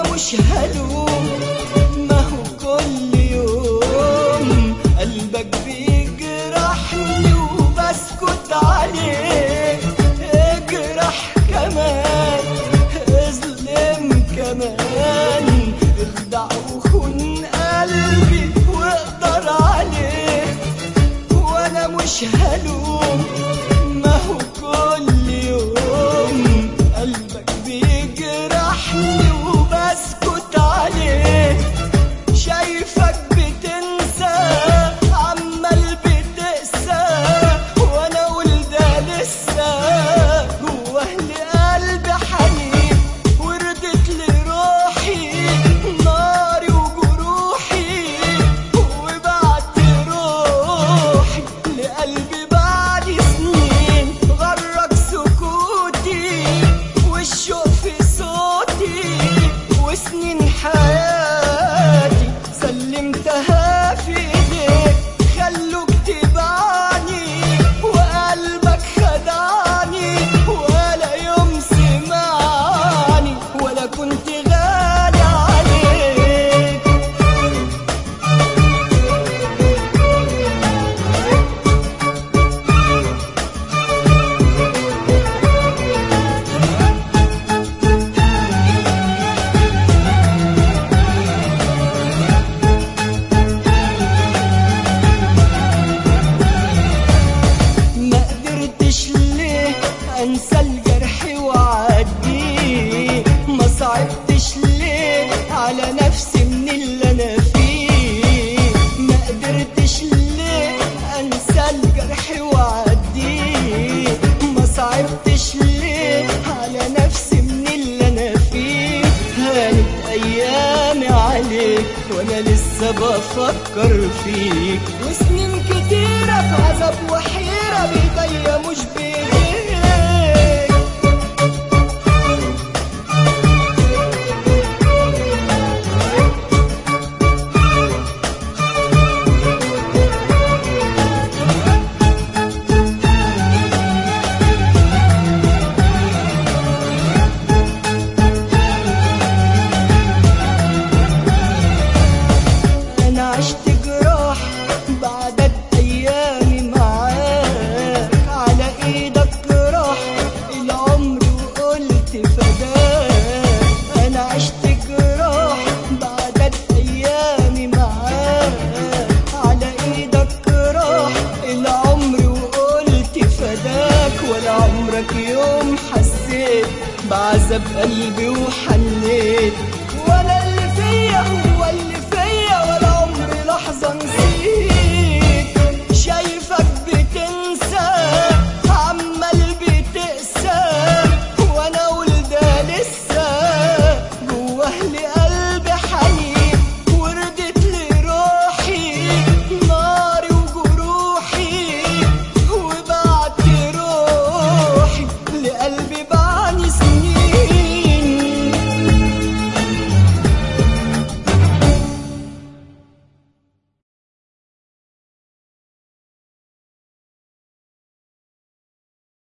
مش هلوم، ما هو كل يوم قلبك بيجرحني وبسكت عليه. اجرح كمان، اظلم كمان، اخدع وخون قلبي واقدر عليه. وانا مش هلوم، ما هو كل يوم قلبك بيجرحني وبسكت عليه. شايفك بتنسى عمال بتقسى، وانا اقول ده لسه جوه قلبي حنين. وردت لروحي ناري وجروحي، وبعت روحي لقلبي بعد سنين. غرك سكوتي والشوق في صوتي، وسنين حياتي سلمتها في ايديك. خلوك تبعني وقلبك خدعني، ولا يوم سمعني ولا كنت غالي عليك. ما قدرتش ليه انسى الجرح واعديه، ما صعبتش ليه على نفسي من اللي انا فيه. ما قدرتش ليه انسى الجرح واعديه، ما صعبتش ليه على نفسي من اللي انا فيه. هانت ايامي عليك وانا لسه بفكر فيك، وسنين كتيرة في عذاب وحيرة بيديا مش بايديك. انا عشت جراح بعدد ايامي معاك، على ايدك راح العمر وقلت فداك. انا عشت جراح بعدد ايامي معاك، على ايدك راح العمر وقلت فداك. ولا عمرك يوم حسيت بعذاب قلبي وحنين.